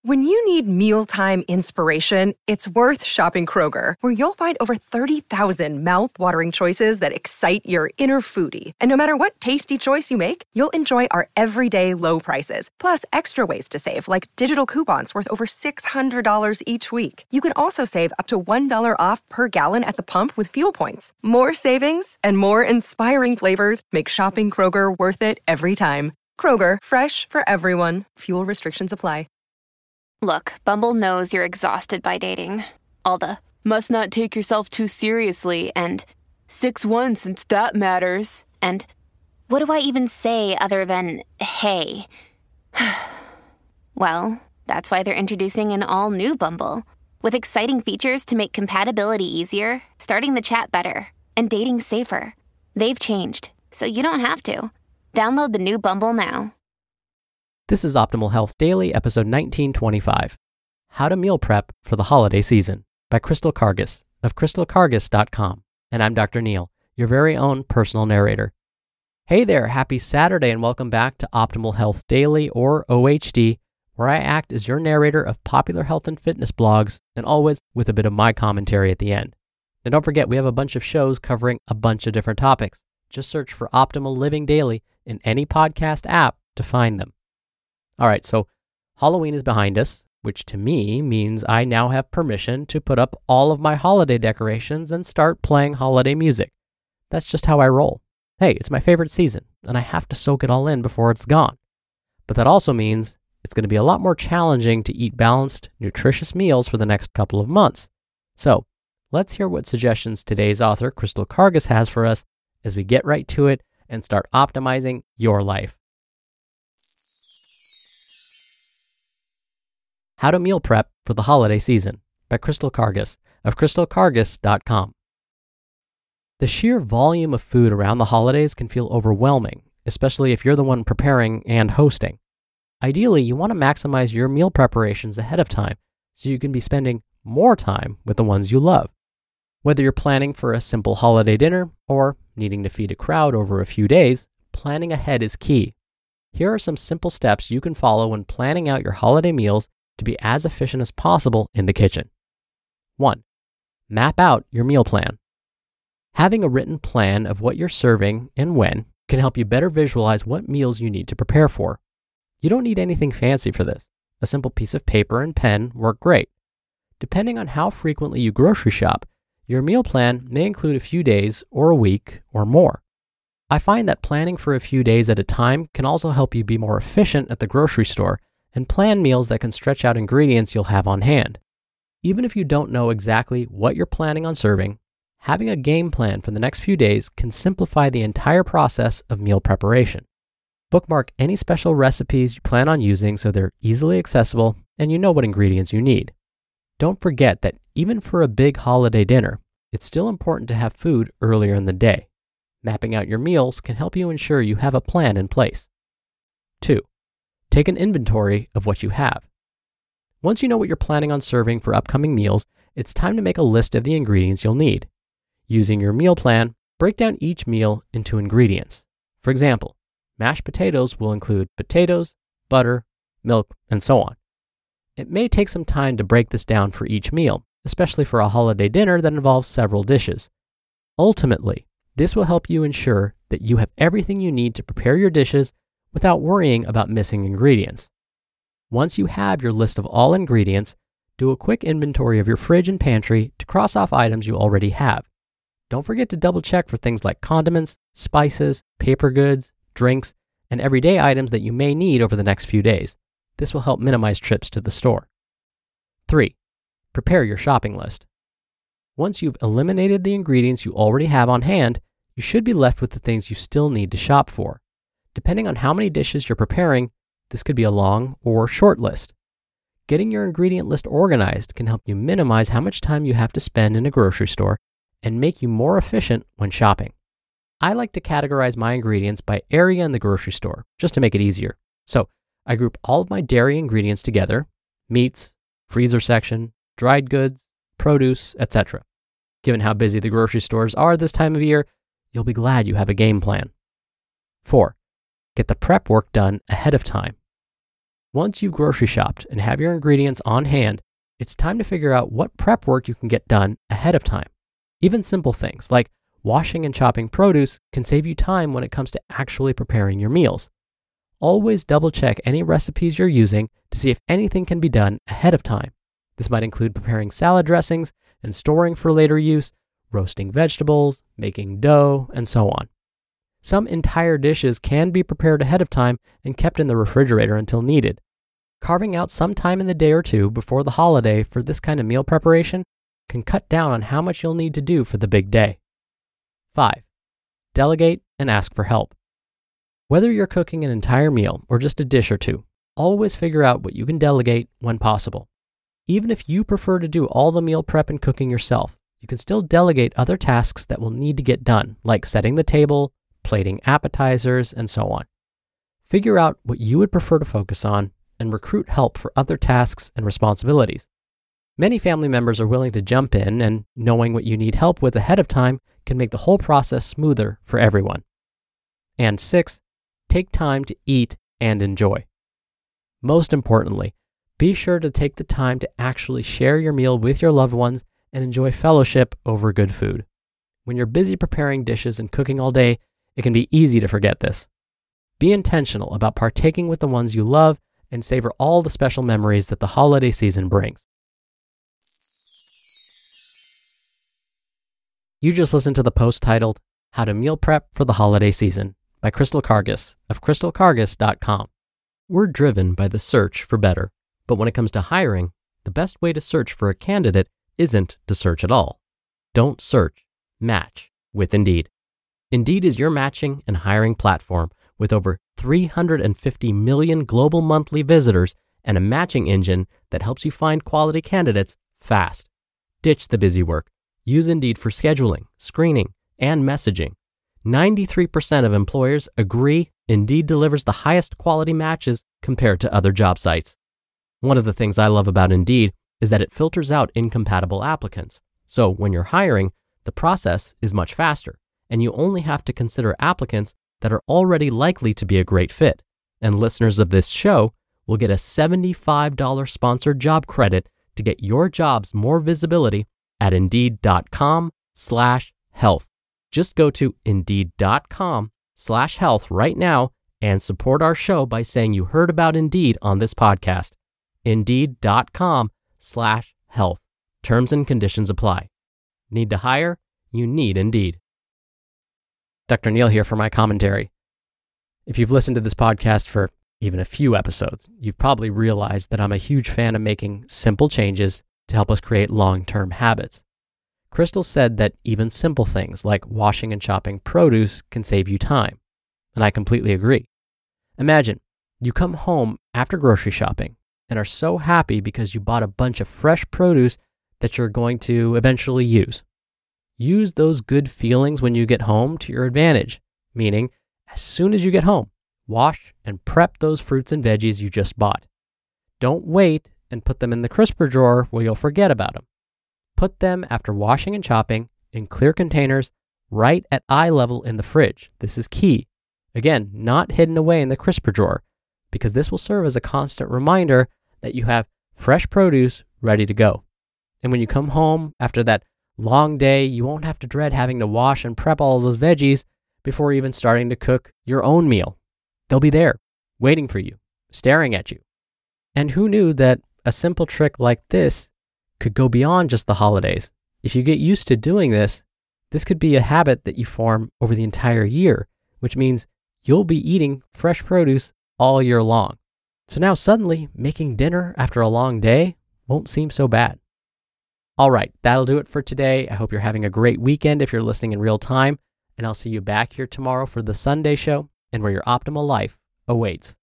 When you need mealtime inspiration, it's worth shopping Kroger, where you'll find over 30,000 mouth-watering choices that excite your inner foodie. And no matter what tasty choice you make, you'll enjoy our everyday low prices, plus extra ways to save, like digital coupons worth over $600 each week. You can also save up to $1 off per gallon at the pump with fuel points. More savings and more inspiring flavors make shopping Kroger worth it every time. Kroger, fresh for everyone. Fuel restrictions apply. Look, Bumble knows you're exhausted by dating. All the, must not take yourself too seriously, and 6'1" since that matters, and what do I even say other than, hey? Well, that's why they're introducing an all-new Bumble, with exciting features to make compatibility easier, starting the chat better, and dating safer. They've changed, so you don't have to. Download the new Bumble now. This is Optimal Health Daily, episode 1925, How to Meal Prep for the Holiday Season by Crystal Karges of crystalkarges.com. And I'm Dr. Neil, your very own personal narrator. Hey there, happy Saturday and welcome back to Optimal Health Daily, or OHD, where I act as your narrator of popular health and fitness blogs, and always with a bit of my commentary at the end. Now don't forget, we have a bunch of shows covering a bunch of different topics. Just search for Optimal Living Daily in any podcast app to find them. All right, so Halloween is behind us, which to me means I now have permission to put up all of my holiday decorations and start playing holiday music. That's just how I roll. Hey, it's my favorite season, and I have to soak it all in before it's gone. But that also means it's going to be a lot more challenging to eat balanced, nutritious meals for the next couple of months. So let's hear what suggestions today's author, Crystal Karges, has for us as we get right to it and start optimizing your life. How to Meal Prep for the Holiday Season by Crystal Karges of crystalkarges.com. The sheer volume of food around the holidays can feel overwhelming, especially if you're the one preparing and hosting. Ideally, you want to maximize your meal preparations ahead of time so you can be spending more time with the ones you love. Whether you're planning for a simple holiday dinner or needing to feed a crowd over a few days, planning ahead is key. Here are some simple steps you can follow when planning out your holiday meals to be as efficient as possible in the kitchen. 1. Map out your meal plan. Having a written plan of what you're serving and when can help you better visualize what meals you need to prepare for. You don't need anything fancy for this. A simple piece of paper and pen work great. Depending on how frequently you grocery shop, your meal plan may include a few days or a week or more. I find that planning for a few days at a time can also help you be more efficient at the grocery store and plan meals that can stretch out ingredients you'll have on hand. Even if you don't know exactly what you're planning on serving, having a game plan for the next few days can simplify the entire process of meal preparation. Bookmark any special recipes you plan on using so they're easily accessible and you know what ingredients you need. Don't forget that even for a big holiday dinner, it's still important to have food earlier in the day. Mapping out your meals can help you ensure you have a plan in place. 2. Take an inventory of what you have. Once you know what you're planning on serving for upcoming meals, it's time to make a list of the ingredients you'll need. Using your meal plan, break down each meal into ingredients. For example, mashed potatoes will include potatoes, butter, milk, and so on. It may take some time to break this down for each meal, especially for a holiday dinner that involves several dishes. Ultimately, this will help you ensure that you have everything you need to prepare your dishes without worrying about missing ingredients. Once you have your list of all ingredients, do a quick inventory of your fridge and pantry to cross off items you already have. Don't forget to double check for things like condiments, spices, paper goods, drinks, and everyday items that you may need over the next few days. This will help minimize trips to the store. 3. Prepare your shopping list. Once you've eliminated the ingredients you already have on hand, you should be left with the things you still need to shop for. Depending on how many dishes you're preparing, this could be a long or short list. Getting your ingredient list organized can help you minimize how much time you have to spend in a grocery store and make you more efficient when shopping. I like to categorize my ingredients by area in the grocery store, just to make it easier. So I group all of my dairy ingredients together: meats, freezer section, dried goods, produce, etc. Given how busy the grocery stores are this time of year, you'll be glad you have a game plan. 4. Get the prep work done ahead of time. Once you've grocery shopped and have your ingredients on hand, it's time to figure out what prep work you can get done ahead of time. Even simple things like washing and chopping produce can save you time when it comes to actually preparing your meals. Always double check any recipes you're using to see if anything can be done ahead of time. This might include preparing salad dressings and storing for later use, roasting vegetables, making dough, and so on. Some entire dishes can be prepared ahead of time and kept in the refrigerator until needed. Carving out some time in the day or two before the holiday for this kind of meal preparation can cut down on how much you'll need to do for the big day. 5. Delegate and ask for help. Whether you're cooking an entire meal or just a dish or two, always figure out what you can delegate when possible. Even if you prefer to do all the meal prep and cooking yourself, you can still delegate other tasks that will need to get done, like setting the table, plating appetizers, and so on. Figure out what you would prefer to focus on and recruit help for other tasks and responsibilities. Many family members are willing to jump in, and knowing what you need help with ahead of time can make the whole process smoother for everyone. And 6, take time to eat and enjoy. Most importantly, be sure to take the time to actually share your meal with your loved ones and enjoy fellowship over good food. When you're busy preparing dishes and cooking all day, it can be easy to forget this. Be intentional about partaking with the ones you love and savor all the special memories that the holiday season brings. You just listened to the post titled, How to Meal Prep for the Holiday Season by Crystal Karges of crystalkarges.com. We're driven by the search for better, but when it comes to hiring, the best way to search for a candidate isn't to search at all. Don't search, match with Indeed. Indeed is your matching and hiring platform with over 350 million global monthly visitors and a matching engine that helps you find quality candidates fast. Ditch the busy work. Use Indeed for scheduling, screening, and messaging. 93% of employers agree Indeed delivers the highest quality matches compared to other job sites. One of the things I love about Indeed is that it filters out incompatible applicants. So when you're hiring, the process is much faster, and you only have to consider applicants that are already likely to be a great fit. And listeners of this show will get a $75 sponsored job credit to get your jobs more visibility at Indeed.com/health. Just go to Indeed.com/health right now and support our show by saying you heard about Indeed on this podcast. Indeed.com/health. Terms and conditions apply. Need to hire? You need Indeed. Dr. Neal here for my commentary. If you've listened to this podcast for even a few episodes, you've probably realized that I'm a huge fan of making simple changes to help us create long-term habits. Crystal said that even simple things like washing and chopping produce can save you time, and I completely agree. Imagine you come home after grocery shopping and are so happy because you bought a bunch of fresh produce that you're going to eventually use. Use those good feelings when you get home to your advantage, meaning as soon as you get home, wash and prep those fruits and veggies you just bought. Don't wait and put them in the crisper drawer where you'll forget about them. Put them after washing and chopping in clear containers right at eye level in the fridge. This is key. Again, not hidden away in the crisper drawer, because this will serve as a constant reminder that you have fresh produce ready to go. And when you come home after that long day, you won't have to dread having to wash and prep all of those veggies before even starting to cook your own meal. They'll be there, waiting for you, staring at you. And who knew that a simple trick like this could go beyond just the holidays? If you get used to doing this, this could be a habit that you form over the entire year, which means you'll be eating fresh produce all year long. So now suddenly, making dinner after a long day won't seem so bad. All right, that'll do it for today. I hope you're having a great weekend if you're listening in real time, and I'll see you back here tomorrow for the Sunday show and where your optimal life awaits.